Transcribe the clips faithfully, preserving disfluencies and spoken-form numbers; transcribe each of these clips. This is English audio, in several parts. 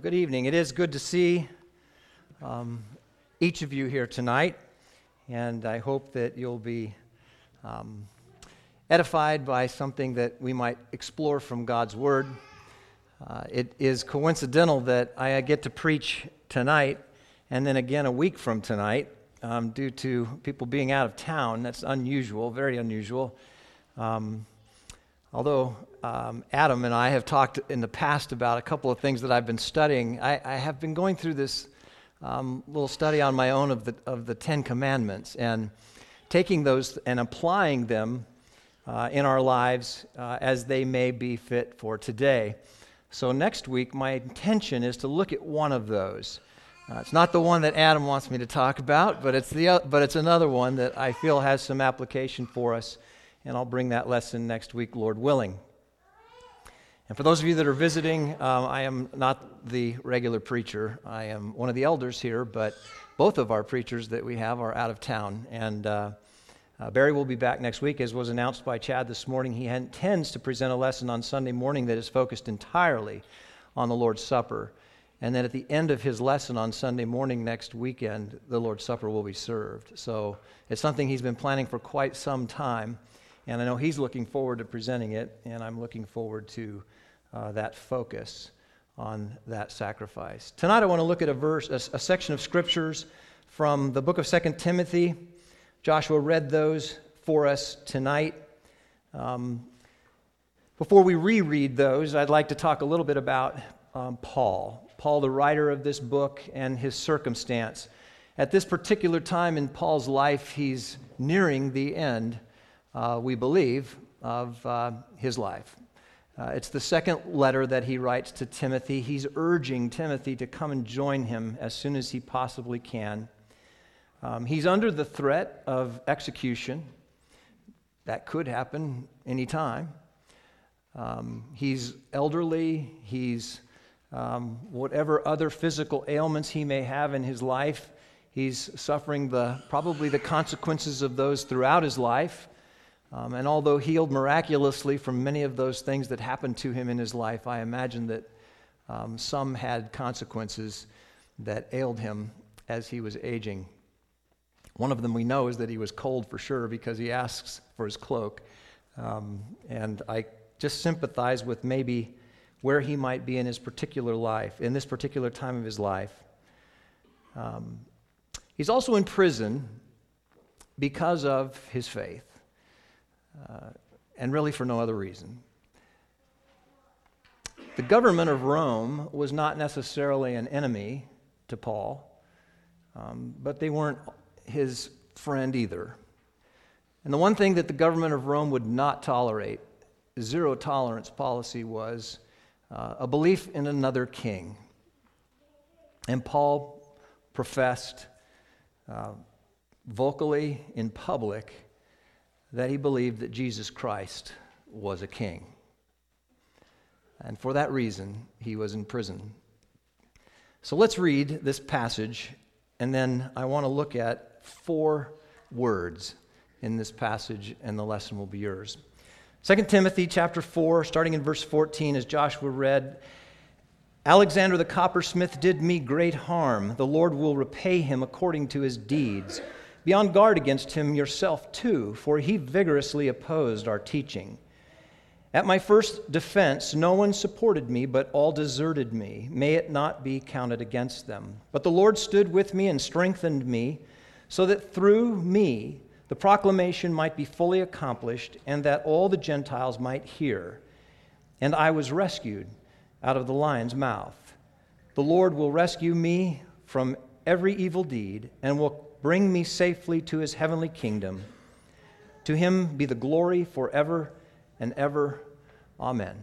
Well, good evening. It is good to see um, each of you here tonight, and I hope that you'll be um, edified by something that we might explore from God's Word. Uh, it is coincidental that I get to preach tonight and then again a week from tonight um, due to people being out of town. That's unusual, very unusual. Um, although um, Adam and I have talked in the past about a couple of things that I've been studying, I, I have been going through this um, little study on my own of the of the Ten Commandments and taking those and applying them uh, in our lives uh, as they may be fit for today. So next week, my intention is to look at one of those. Uh, it's not the one that Adam wants me to talk about, but it's the uh, but it's another one that I feel has some application for us, and I'll bring that lesson next week, Lord willing. And for those of you that are visiting, um, I am not the regular preacher. I am one of the elders here, but both of our preachers that we have are out of town, and uh, Uh, Barry will be back next week, as was announced by Chad this morning. He intends to present a lesson on Sunday morning that is focused entirely on the Lord's Supper. And then at the end of his lesson on Sunday morning next weekend, the Lord's Supper will be served. So it's something he's been planning for quite some time. And I know he's looking forward to presenting it, and I'm looking forward to uh, that focus on that sacrifice. Tonight I want to look at a verse, a, a section of scriptures from the book of Second Timothy. Joshua read those for us tonight. Um, before we reread those, I'd like to talk a little bit about um, Paul. Paul, the writer of this book, and his circumstance. At this particular time in Paul's life, he's nearing the end, uh, we believe, of uh, his life. Uh, it's the second letter that he writes to Timothy. He's urging Timothy to come and join him as soon as he possibly can. Um, he's under the threat of execution. That could happen anytime. Um, he's elderly. He's um, whatever other physical ailments he may have in his life. He's suffering the probably the consequences of those throughout his life. Um, and although healed miraculously from many of those things that happened to him in his life, I imagine that um, some had consequences that ailed him as he was aging. One of them we know is that he was cold for sure because he asks for his cloak. Um, and I just sympathize with maybe where he might be in his particular life, in this particular time of his life. Um, he's also in prison because of his faith, uh, and really for no other reason. The government of Rome was not necessarily an enemy to Paul, um, but they weren't his friend either. And the one thing that the government of Rome would not tolerate, zero tolerance policy, was uh, a belief in another king. And Paul professed uh, vocally in public that he believed that Jesus Christ was a king. And for that reason, he was in prison. So let's read this passage, and then I want to look at four words in this passage, and the lesson will be yours. Second Timothy chapter four, starting in verse fourteen, as Joshua read, Alexander the coppersmith did me great harm. The Lord will repay him according to his deeds. Be on guard against him yourself too, for he vigorously opposed our teaching. At my first defense, no one supported me, but all deserted me. May it not be counted against them. But the Lord stood with me and strengthened me, so that through me the proclamation might be fully accomplished, and that all the Gentiles might hear. And I was rescued out of the lion's mouth. The Lord will rescue me from every evil deed, and will bring me safely to his heavenly kingdom. To him be the glory forever and ever. Amen.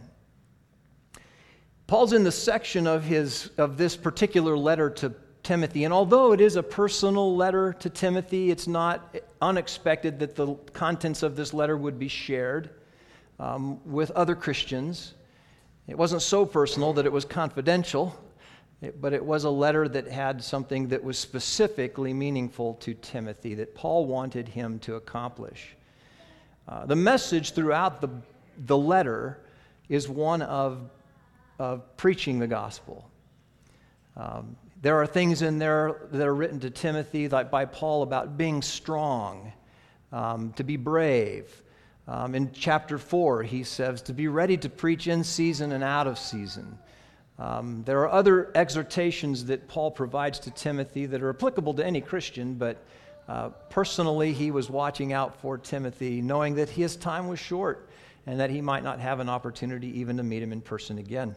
Paul's in the section of his of this particular letter to Timothy, and although it is a personal letter to Timothy, it's not unexpected that the contents of this letter would be shared um, with other Christians. It wasn't so personal that it was confidential, it, but it was a letter that had something that was specifically meaningful to Timothy, that Paul wanted him to accomplish. Uh, the message throughout the, the letter is one of, of preaching the gospel. Um, there are things in there that are written to Timothy, like by Paul, about being strong, um, to be brave. Um, in chapter four, he says to be ready to preach in season and out of season. Um, there are other exhortations that Paul provides to Timothy that are applicable to any Christian, but uh, personally he was watching out for Timothy, knowing that his time was short and that he might not have an opportunity even to meet him in person again.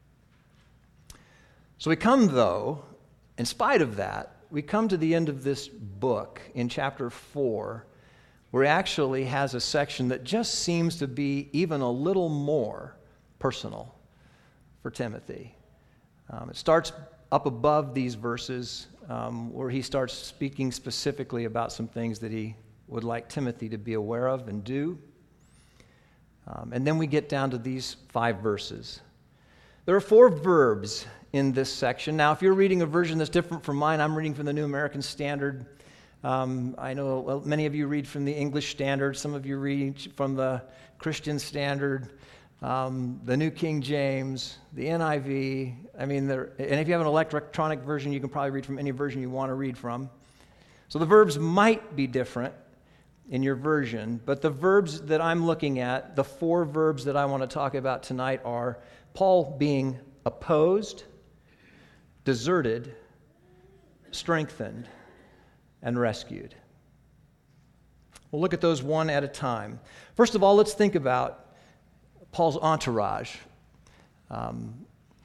So we come, though, in spite of that, we come to the end of this book in chapter four, where he actually has a section that just seems to be even a little more personal for Timothy. Um, it starts up above these verses um, where he starts speaking specifically about some things that he would like Timothy to be aware of and do. Um, and then we get down to these five verses. There are four verbs in this section. Now, if you're reading a version that's different from mine, I'm reading from the New American Standard. Um, I know well, many of you read from the English Standard. Some of you read from the Christian Standard, um, the New King James, the N I V. I mean, and if you have an electronic version, you can probably read from any version you want to read from. So the verbs might be different in your version, but the verbs that I'm looking at, the four verbs that I want to talk about tonight are Paul being opposed, deserted, strengthened, and rescued. We'll look at those one at a time. First of all, let's think about Paul's entourage. Um,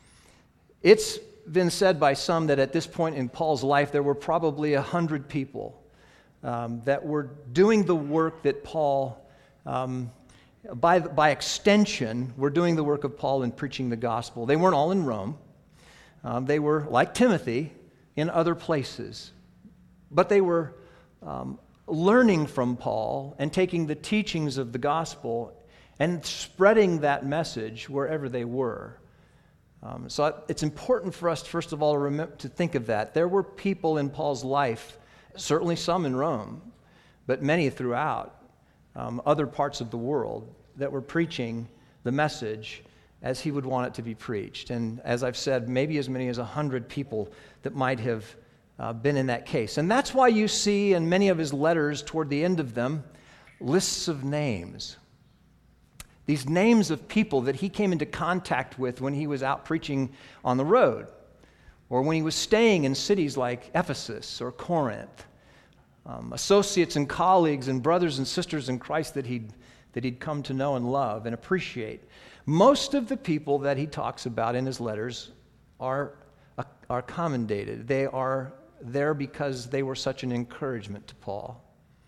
it's been said by some that at this point in Paul's life, there were probably a hundred people um, that were doing the work that Paul, um, by, by extension, were doing the work of Paul in preaching the gospel. They weren't all in Rome. Um, they were, like Timothy, in other places. But they were um, learning from Paul and taking the teachings of the gospel and spreading that message wherever they were. Um, so it's important for us, first of all, to, remember, to think of that. There were people in Paul's life, certainly some in Rome, but many throughout um, other parts of the world that were preaching the message as he would want it to be preached. And as I've said, maybe as many as a hundred people that might have uh, been in that case. And that's why you see in many of his letters toward the end of them, lists of names. These names of people that he came into contact with when he was out preaching on the road, or when he was staying in cities like Ephesus or Corinth, um, associates and colleagues and brothers and sisters in Christ that he'd, that he'd come to know and love and appreciate. Most of the people that he talks about in his letters are, are commendated. They are there because they were such an encouragement to Paul.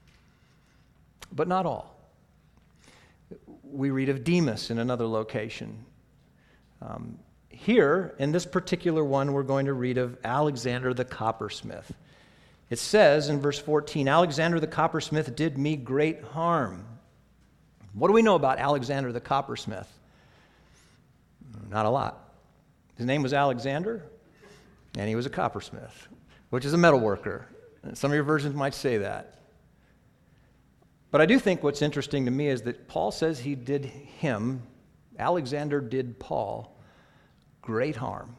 But not all. We read of Demas in another location. Um, here, in this particular one, we're going to read of Alexander the coppersmith. It says in verse fourteen, Alexander the coppersmith did me great harm. What do we know about Alexander the coppersmith? Not a lot. His name was Alexander, and he was a coppersmith, which is a metal worker. Some of your versions might say that. But I do think what's interesting to me is that Paul says he did him, Alexander did Paul, great harm.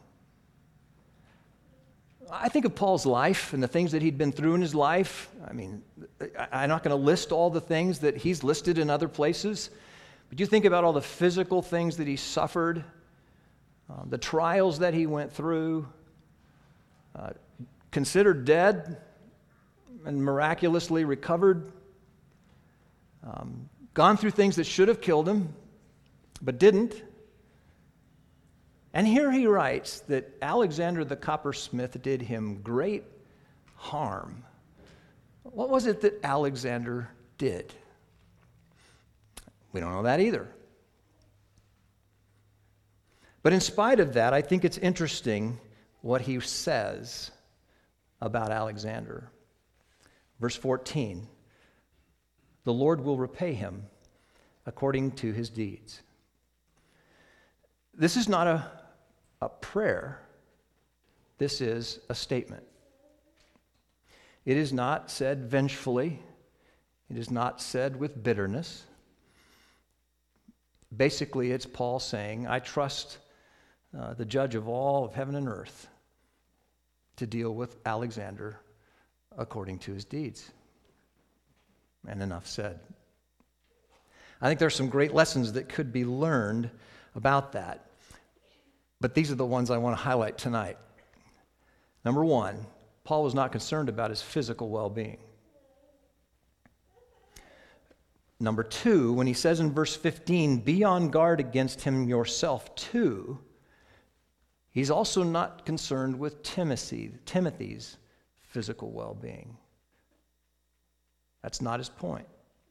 I think of Paul's life and the things that he'd been through in his life. I mean, I'm not going to list all the things that he's listed in other places, but you think about all the physical things that he suffered, uh, the trials that he went through, uh, considered dead and miraculously recovered, um, gone through things that should have killed him, but didn't. And here he writes that Alexander the coppersmith did him great harm. What was it that Alexander did? We don't know that either. But in spite of that, I think it's interesting what he says about Alexander. Verse fourteen, the Lord will repay him according to his deeds. This is not a, a prayer. This is a statement. It is not said vengefully. It is not said with bitterness. Basically, it's Paul saying, I trust uh, the judge of all of heaven and earth to deal with Alexander according to his deeds. And enough said. I think there's some great lessons that could be learned about that. But these are the ones I want to highlight tonight. Number one, Paul was not concerned about his physical well-being. Number two, when he says in verse fifteen, be on guard against him yourself too, he's also not concerned with Timothy, Timothy's physical well-being. That's not his point.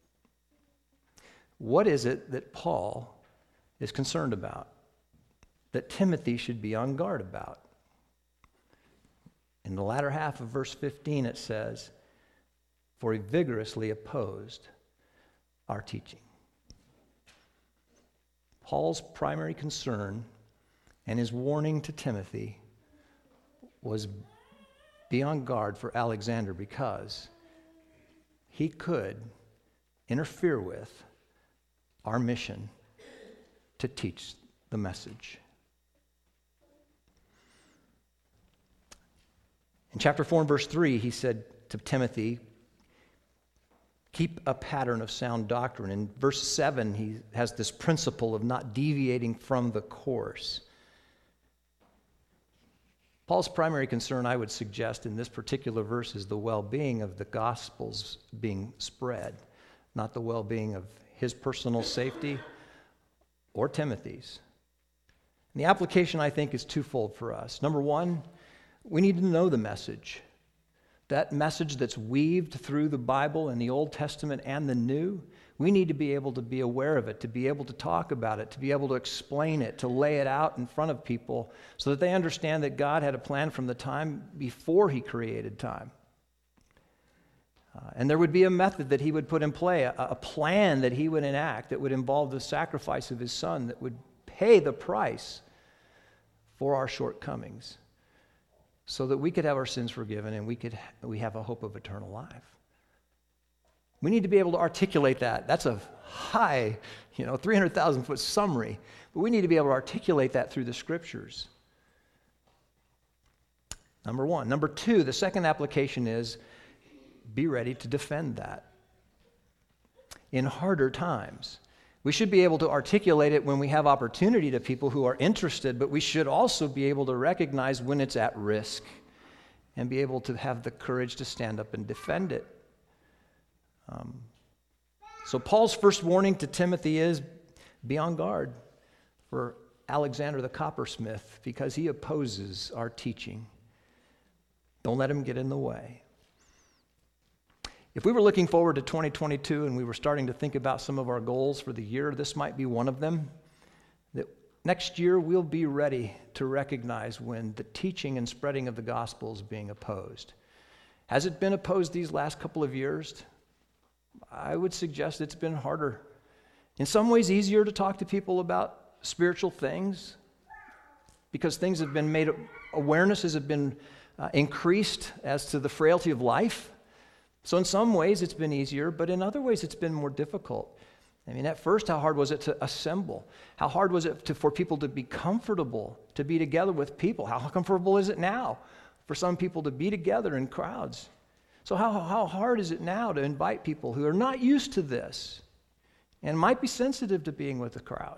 What is it that Paul is concerned about, that Timothy should be on guard about? In the latter half of verse fifteen it says, for he vigorously opposed our teaching. Paul's primary concern and his warning to Timothy was be on guard for Alexander because he could interfere with our mission to teach the message. In chapter four and verse three, he said to Timothy, keep a pattern of sound doctrine. In verse seven, he has this principle of not deviating from the course. Paul's primary concern, I would suggest, in this particular verse is the well-being of the gospels being spread, not the well-being of his personal safety or Timothy's. And the application, I think, is twofold for us. Number one, we need to know the message. That message that's weaved through the Bible in the Old Testament and the New, we need to be able to be aware of it, to be able to talk about it, to be able to explain it, to lay it out in front of people so that they understand that God had a plan from the time before he created time. Uh, and there would be a method that he would put in play, a, a plan that he would enact that would involve the sacrifice of his son that would pay the price for our shortcomings, so that we could have our sins forgiven and we could we have a hope of eternal life. We need to be able to articulate that. That's a high, you know, three hundred thousand foot summary, but we need to be able to articulate that through the scriptures. Number one. Number two, the second application is be ready to defend that. In harder times, we should be able to articulate it when we have opportunity to people who are interested, but we should also be able to recognize when it's at risk and be able to have the courage to stand up and defend it. Um, so Paul's first warning to Timothy is be on guard for Alexander the coppersmith because he opposes our teaching. Don't let him get in the way. If we were looking forward to twenty twenty-two and we were starting to think about some of our goals for the year, this might be one of them. That next year we'll be ready to recognize when the teaching and spreading of the gospel is being opposed. Has it been opposed these last couple of years? I would suggest it's been harder. In some ways easier to talk to people about spiritual things because things have been made, awarenesses have been uh, increased as to the frailty of life. So in some ways it's been easier, but in other ways it's been more difficult. I mean, at first, how hard was it to assemble? How hard was it to, for people to be comfortable, to be together with people? How comfortable is it now for some people to be together in crowds? So how, how hard is it now to invite people who are not used to this and might be sensitive to being with a crowd?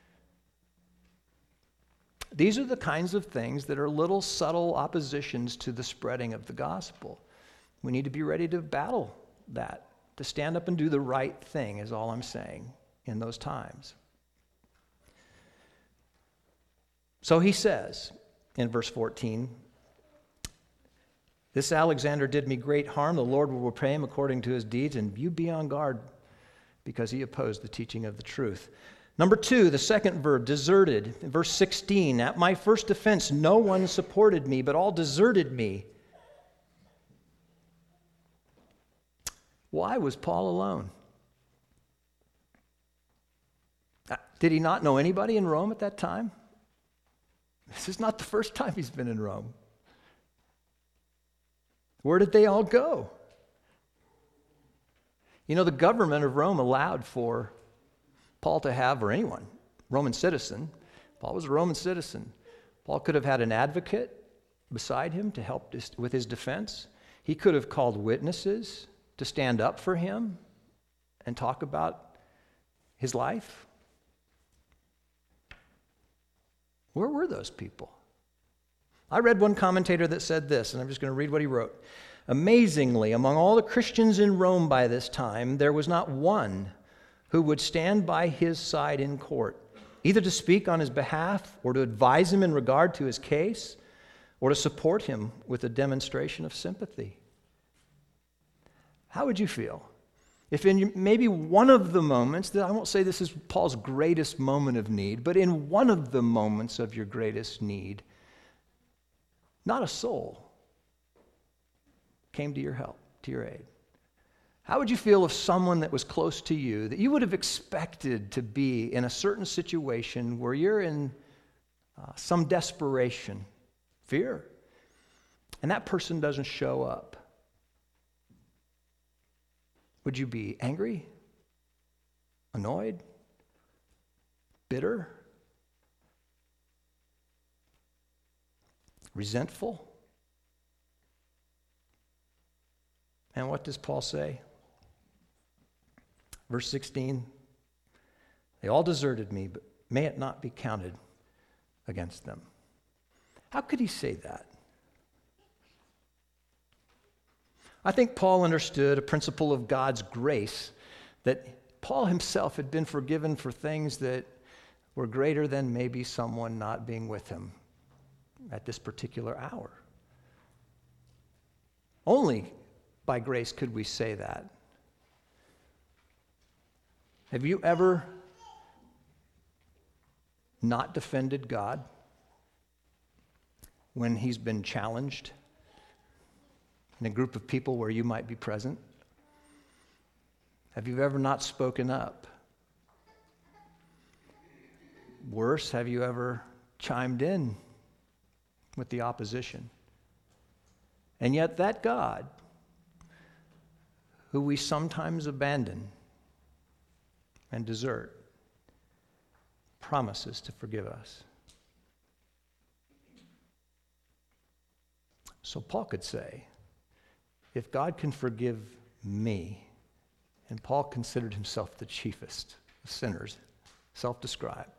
These are the kinds of things that are little subtle oppositions to the spreading of the gospel. We need to be ready to battle that, to stand up and do the right thing is all I'm saying in those times. So he says in verse fourteen, this Alexander did me great harm. The Lord will repay him according to his deeds, and you be on guard because he opposed the teaching of the truth. Number two, the second verb, deserted. In verse sixteen, at my first defense, no one supported me, but all deserted me. Why was Paul alone? Did he not know anybody in Rome at that time? This is not the first time he's been in Rome. Where did they all go? You know, the government of Rome allowed for Paul to have, or anyone, Roman citizen. Paul was a Roman citizen. Paul could have had an advocate beside him to help with his defense. He could have called witnesses to stand up for him and talk about his life. Where were those people? I read one commentator that said this, and I'm just going to read what he wrote. Amazingly, among all the Christians in Rome by this time, there was not one who would stand by his side in court, either to speak on his behalf or to advise him in regard to his case or to support him with a demonstration of sympathy. How would you feel if in maybe one of the moments, that I won't say this is Paul's greatest moment of need, but in one of the moments of your greatest need, not a soul came to your help, to your aid? How would you feel if someone that was close to you, that you would have expected to be in a certain situation where you're in uh, some desperation, fear, and that person doesn't show up? Would you be angry, annoyed, bitter, resentful? And what does Paul say? Verse sixteen, they all deserted me, but may it not be counted against them. How could he say that? I think Paul understood a principle of God's grace, that Paul himself had been forgiven for things that were greater than maybe someone not being with him at this particular hour. Only by grace could we say that. Have you ever not defended God when he's been challenged in a group of people where you might be present? Have you ever not spoken up? Worse, have you ever chimed in with the opposition? And yet that God, who we sometimes abandon and desert, promises to forgive us. So Paul could say, if God can forgive me, and Paul considered himself the chiefest of sinners, self-described,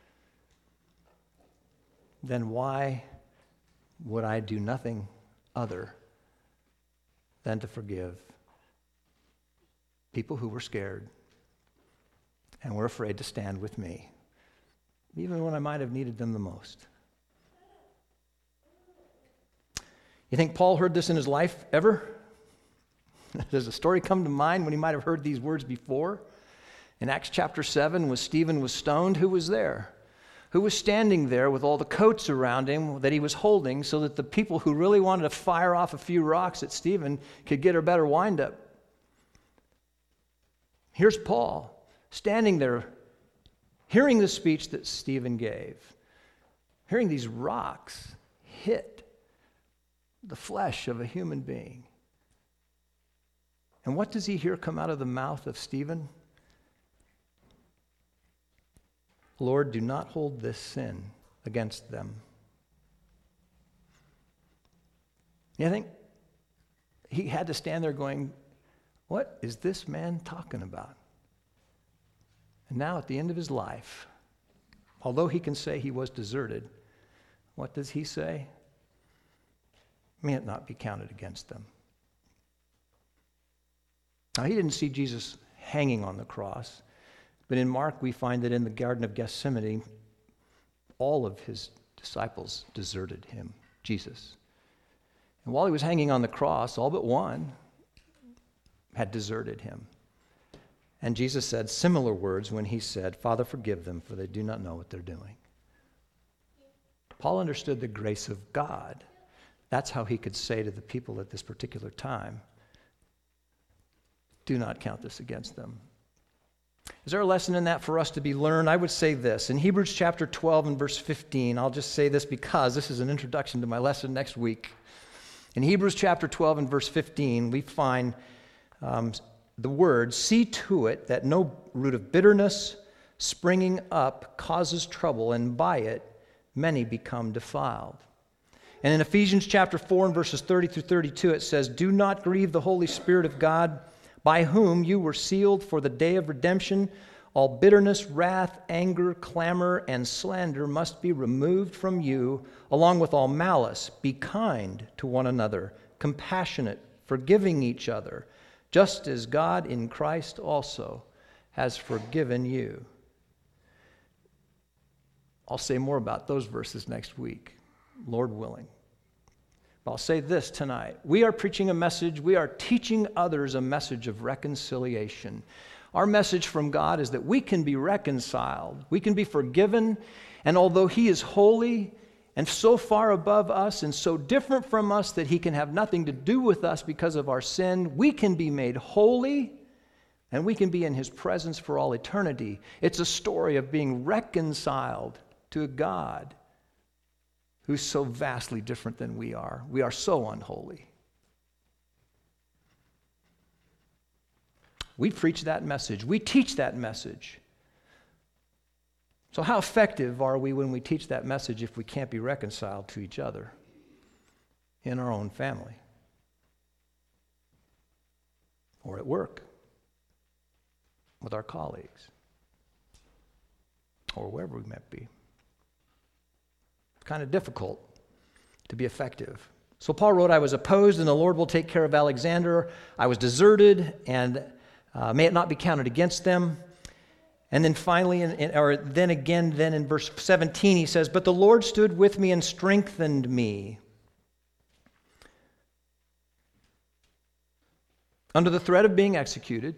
then why would I do nothing other than to forgive people who were scared and were afraid to stand with me, even when I might have needed them the most? You think Paul heard this in his life ever? Does a story come to mind when he might have heard these words before? In Acts chapter seven, when Stephen was stoned, who was there? Who was standing there with all the coats around him that he was holding so that the people who really wanted to fire off a few rocks at Stephen could get a better wind-up? Here's Paul standing there, hearing the speech that Stephen gave, hearing these rocks hit the flesh of a human being. And what does he hear come out of the mouth of Stephen? Lord, do not hold this sin against them. You think he had to stand there going, what is this man talking about? And now at the end of his life, although he can say he was deserted, what does he say? May it not be counted against them. Now, he didn't see Jesus hanging on the cross, but in Mark we find that in the Garden of Gethsemane, all of his disciples deserted him, Jesus. And while he was hanging on the cross, all but one had deserted him. And Jesus said similar words when he said, Father, forgive them, for they do not know what they're doing. Paul understood the grace of God. That's how he could say to the people at this particular time, do not count this against them. Is there a lesson in that for us to be learned? I would say this. In Hebrews chapter twelve and verse fifteen, I'll just say this because this is an introduction to my lesson next week. In Hebrews chapter twelve and verse fifteen, we find um, the word, see to it that no root of bitterness springing up causes trouble, and by it many become defiled. And in Ephesians chapter four and verses thirty through thirty-two, it says, "Do not grieve the Holy Spirit of God, by whom you were sealed for the day of redemption. All bitterness, wrath, anger, clamor, and slander must be removed from you, along with all malice. Be kind to one another, compassionate, forgiving each other, just as God in Christ also has forgiven you." I'll say more about those verses next week, Lord willing. But I'll say this tonight. We are preaching a message, we are teaching others a message of reconciliation. Our message from God is that we can be reconciled, we can be forgiven, and although He is holy and so far above us and so different from us that He can have nothing to do with us because of our sin, we can be made holy and we can be in His presence for all eternity. It's a story of being reconciled to a God who's so vastly different than we are. We are so unholy. We preach that message. We teach that message. So how effective are we when we teach that message if we can't be reconciled to each other in our own family or at work with our colleagues or wherever we might be? It's kind of difficult to be effective. So Paul wrote, "I was opposed, and the Lord will take care of Alexander. I was deserted, and uh, may it not be counted against them." And then finally, in, in, or then again, then in verse seventeen, he says, "But the Lord stood with me and strengthened me." Under the threat of being executed,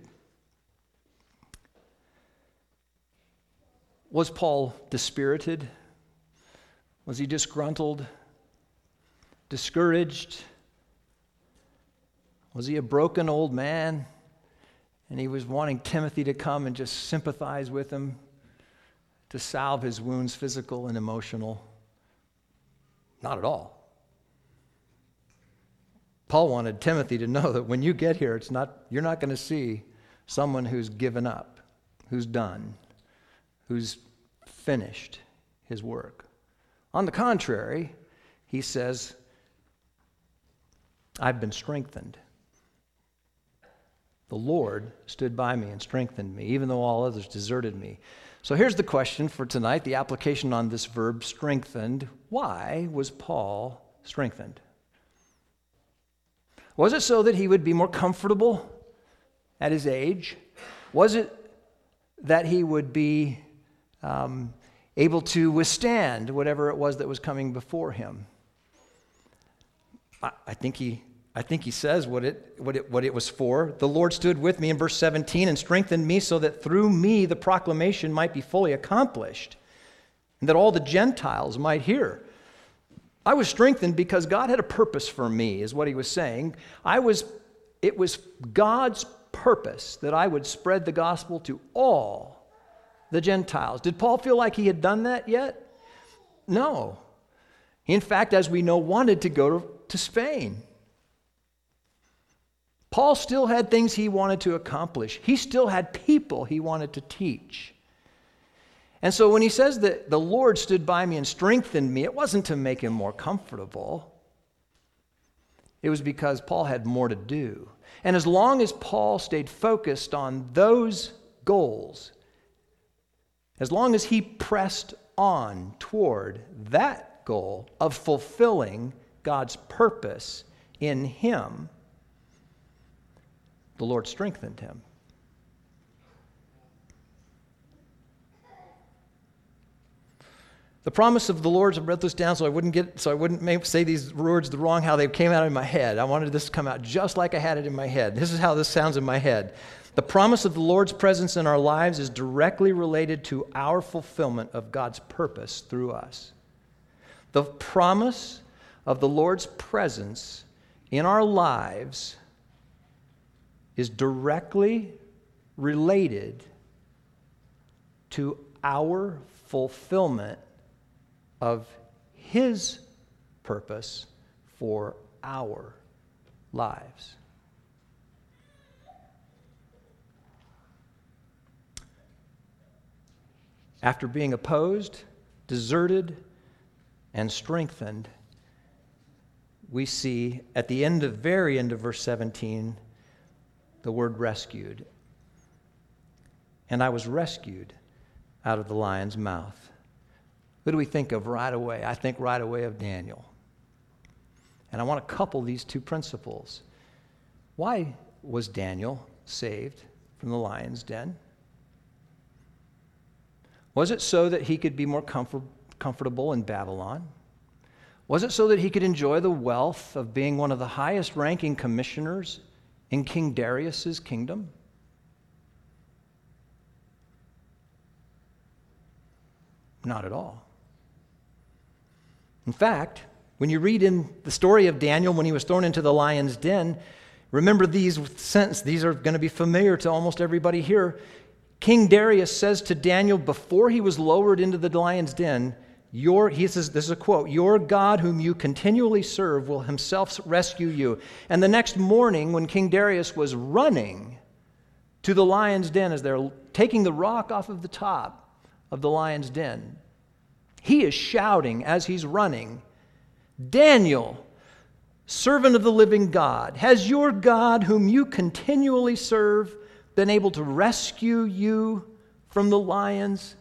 was Paul dispirited? Was he disgruntled? Discouraged? Was he a broken old man? And he was wanting Timothy to come and just sympathize with him, to salve his wounds, physical and emotional? Not at all. Paul wanted Timothy to know that when you get here, it's not, you're not going to see someone who's given up, who's done, who's finished his work. On the contrary, he says, "I've been strengthened. The Lord stood by me and strengthened me, even though all others deserted me." So here's the question for tonight, the application on this verb, strengthened. Why was Paul strengthened? Was it so that he would be more comfortable at his age? Was it that he would be um, able to withstand whatever it was that was coming before him? I, I think he I think he says what it, what it what it was for. "The Lord stood with me," in verse seventeen, "and strengthened me so that through me the proclamation might be fully accomplished, and that all the Gentiles might hear." I was strengthened because God had a purpose for me, is what he was saying. I was, it was God's purpose that I would spread the gospel to all the Gentiles. Did Paul feel like he had done that yet? No. He, in fact, as we know, wanted to go to, to Spain. Paul still had things he wanted to accomplish. He still had people he wanted to teach. And so when he says that the Lord stood by me and strengthened me, it wasn't to make him more comfortable. It was because Paul had more to do. And as long as Paul stayed focused on those goals, as long as he pressed on toward that goal of fulfilling God's purpose in him, the Lord strengthened him. The promise of the Lord, I wrote this down so I wouldn't get, so I wouldn't make, say these words the wrong, how they came out in my head. I wanted this to come out just like I had it in my head. This is how this sounds in my head. The promise of the Lord's presence in our lives is directly related to our fulfillment of God's purpose through us. The promise of the Lord's presence in our lives is directly related to our fulfillment of His purpose for our lives. After being opposed, deserted, and strengthened, we see at the end of very end of verse seventeen the word rescued. And I was rescued out of the lion's mouth. What do we think of right away? I think right away of Daniel. And I want to couple these two principles. Why was Daniel saved from the lion's den? Was it so that he could be more comfort, comfortable in Babylon? Was it so that he could enjoy the wealth of being one of the highest ranking commissioners in King Darius's kingdom? Not at all. In fact, when you read in the story of Daniel when he was thrown into the lion's den, remember these sentences. These are going to be familiar to almost everybody here. King Darius says to Daniel before he was lowered into the lion's den, Your, he says, this is a quote, "Your God whom you continually serve will himself rescue you." And the next morning when King Darius was running to the lion's den as they're taking the rock off of the top of the lion's den, he is shouting as he's running, "Daniel, servant of the living God, has your God whom you continually serve been able to rescue you from the lions?"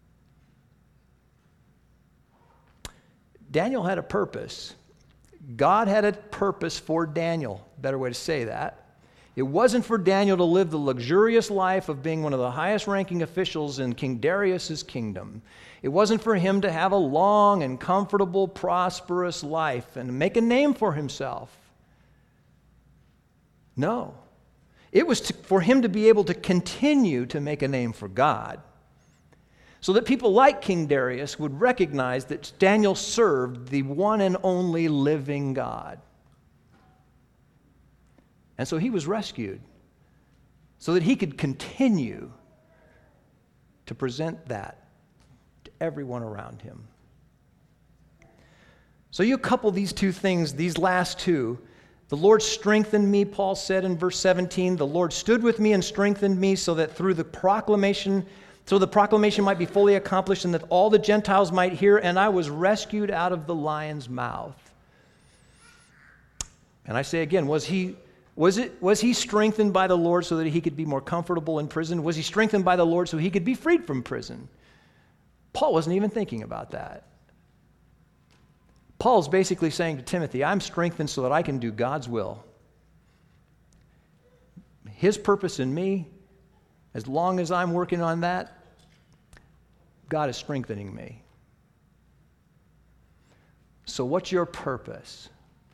Daniel had a purpose. God had a purpose for Daniel. Better way to say that. It wasn't for Daniel to live the luxurious life of being one of the highest ranking officials in King Darius's kingdom. It wasn't for him to have a long and comfortable, prosperous life and make a name for himself. No. It was to, for him to be able to continue to make a name for God, so that people like King Darius would recognize that Daniel served the one and only living God. And so he was rescued so that he could continue to present that to everyone around him. So you couple these two things, these last two. The Lord strengthened me, Paul said in verse seventeen. The Lord stood with me and strengthened me so that through the proclamation So the proclamation might be fully accomplished and that all the Gentiles might hear, and I was rescued out of the lion's mouth. And I say again, was he, was it, was he strengthened by the Lord so that he could be more comfortable in prison? Was he strengthened by the Lord so he could be freed from prison? Paul wasn't even thinking about that. Paul's basically saying to Timothy, I'm strengthened so that I can do God's will. His purpose in me, as long as I'm working on that, God is strengthening me. So what's your purpose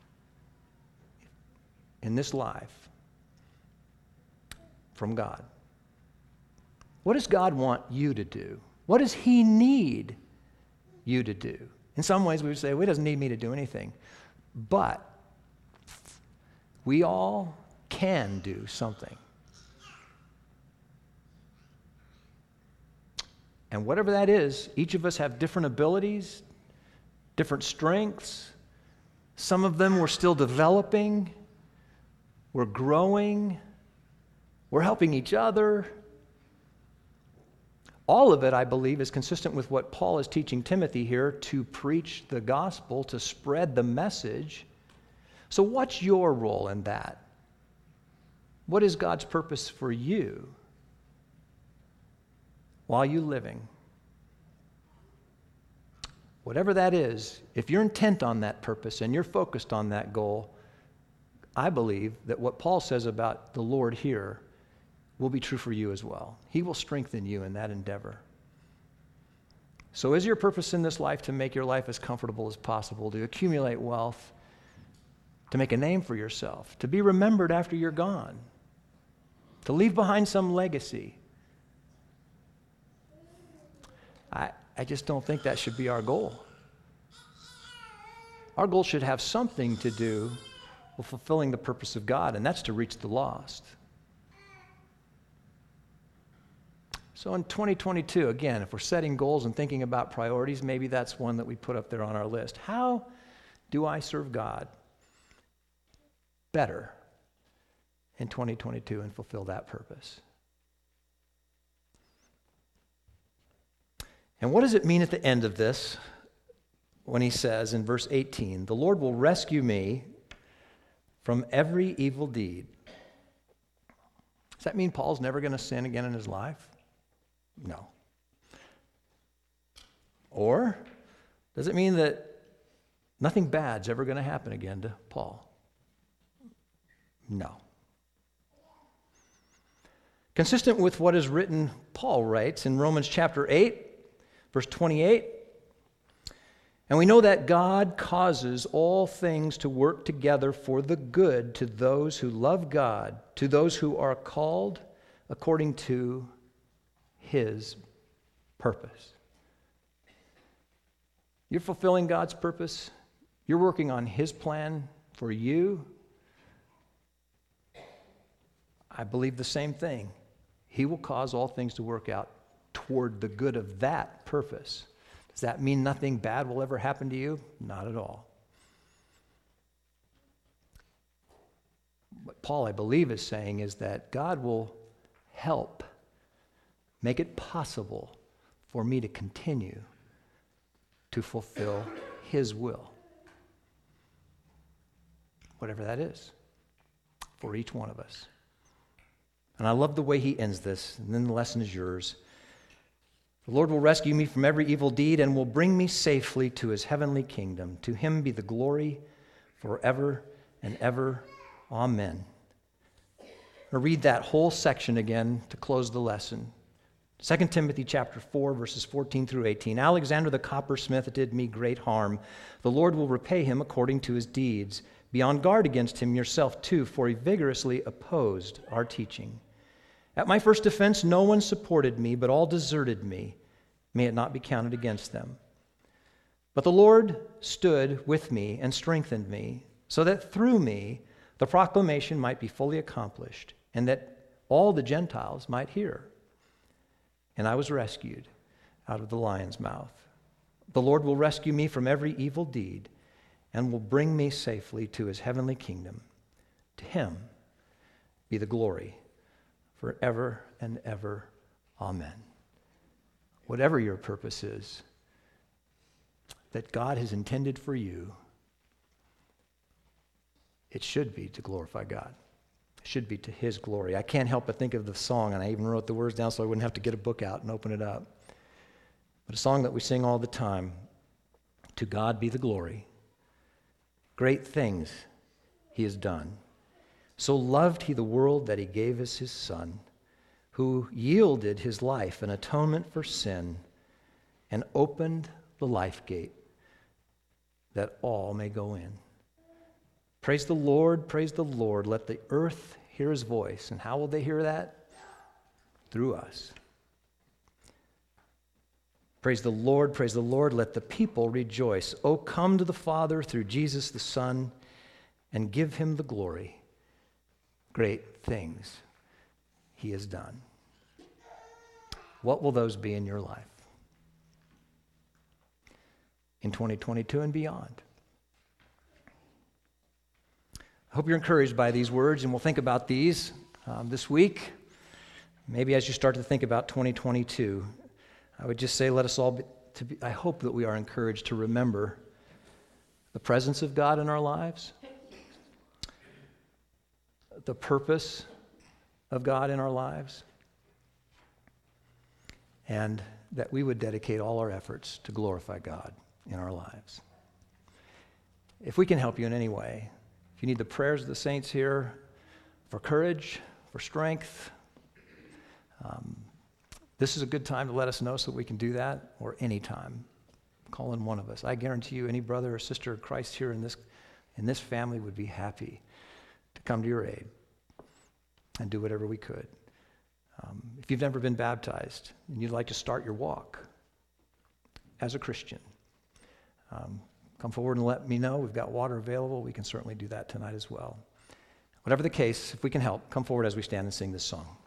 in this life from God? What does God want you to do? What does he need you to do? In some ways we would say, well, he doesn't need me to do anything. But we all can do something. And whatever that is, each of us have different abilities, different strengths. Some of them we're still developing. We're growing. We're helping each other. All of it, I believe, is consistent with what Paul is teaching Timothy here, to preach the gospel, to spread the message. So what's your role in that? What is God's purpose for you while you're living? Whatever that is, if you're intent on that purpose and you're focused on that goal, I believe that what Paul says about the Lord here will be true for you as well. He will strengthen you in that endeavor. So is your purpose in this life to make your life as comfortable as possible, to accumulate wealth, to make a name for yourself, to be remembered after you're gone, to leave behind some legacy? I, I just don't think that should be our goal. Our goal should have something to do with fulfilling the purpose of God, and that's to reach the lost. So in twenty twenty-two, again, if we're setting goals and thinking about priorities, maybe that's one that we put up there on our list. How do I serve God better in twenty twenty-two and fulfill that purpose? And what does it mean at the end of this? when he says in verse eighteen, "The Lord will rescue me from every evil deed." Does that mean Paul's never going to sin again in his life? No. Or does it mean that nothing bad's ever going to happen again to Paul? No. Consistent with what is written, Paul writes in Romans chapter eight, verse twenty-eight, "And we know that God causes all things to work together for the good to those who love God, to those who are called according to his purpose." You're fulfilling God's purpose. You're working on his plan for you. I believe the same thing. He will cause all things to work out toward the good of that purpose. Does that mean nothing bad will ever happen to you? Not at all. What Paul, I believe, is saying is that God will help make it possible for me to continue to fulfill his will. Whatever that is, for each one of us. And I love the way he ends this, and then the lesson is yours. "The Lord will rescue me from every evil deed and will bring me safely to his heavenly kingdom. To him be the glory forever and ever. Amen." I'll read that whole section again to close the lesson. Second Timothy chapter four, verses fourteen through eighteen. "Alexander the coppersmith did me great harm. The Lord will repay him according to his deeds. Be on guard against him yourself too, for he vigorously opposed our teaching. At my first defense, no one supported me, but all deserted me. May it not be counted against them. But the Lord stood with me and strengthened me, so that through me the proclamation might be fully accomplished, and that all the Gentiles might hear. And I was rescued out of the lion's mouth. The Lord will rescue me from every evil deed, and will bring me safely to his heavenly kingdom. To him be the glory forever and ever. Amen." Whatever your purpose is that God has intended for you, it should be to glorify God. It should be to his glory. I can't help but think of the song, and I even wrote the words down so I wouldn't have to get a book out and open it up. But a song that we sing all the time, "To God be the glory. Great things he has done. So loved he the world that he gave us his Son, who yielded his life an atonement for sin and opened the life gate that all may go in. Praise the Lord, praise the Lord. Let the earth hear his voice." And how will they hear that? Through us. Praise the Lord, praise the Lord. Let the people rejoice. Oh, come to the Father through Jesus the Son and give him the glory. Great things he has done. What will those be in your life in twenty twenty-two and beyond? I hope you're encouraged by these words, and we'll think about these um, this week. Maybe as you start to think about twenty twenty-two, I would just say let us all be, to be, I hope that we are encouraged to remember the presence of God in our lives, the purpose of God in our lives, and that we would dedicate all our efforts to glorify God in our lives. If we can help you in any way, if you need the prayers of the saints here for courage, for strength, um, this is a good time to let us know so that we can do that, or any time. Call in one of us. I guarantee you any brother or sister of Christ here in this, in this family would be happy to come to your aid and do whatever we could. Um, if you've never been baptized and you'd like to start your walk as a Christian, um, come forward and let me know. We've got water available. We can certainly do that tonight as well. Whatever the case, if we can help, come forward as we stand and sing this song.